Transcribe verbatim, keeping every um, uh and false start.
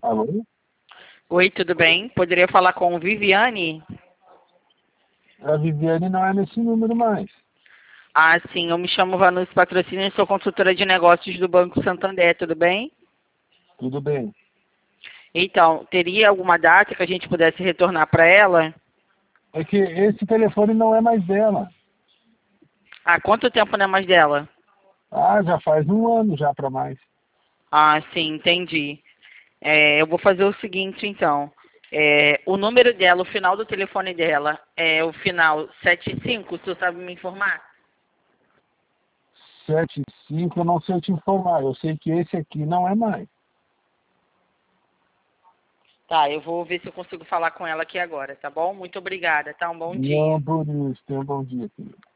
Alô? Oi, tudo bem? Poderia falar com Viviane? A Viviane não é nesse número mais. Ah, sim, eu me chamo Vanucci Patrocínio e sou consultora de negócios do Banco Santander, tudo bem? Tudo bem. Então, teria alguma data que a gente pudesse retornar para ela? É que esse telefone não é mais dela. Há quanto tempo não é mais dela? Ah, já faz um ano já para mais. Ah, sim, entendi. É, eu vou fazer o seguinte, então. É, o número dela, o final do telefone dela é o final setenta e cinco, o senhor sabe me informar? Sete cinco, eu não sei te informar. Eu sei que esse aqui não é mais. Tá, eu vou ver se eu consigo falar com ela aqui agora, tá bom? Muito obrigada, tá? Um bom dia. Não, por isso. Tenha um bom dia, filho.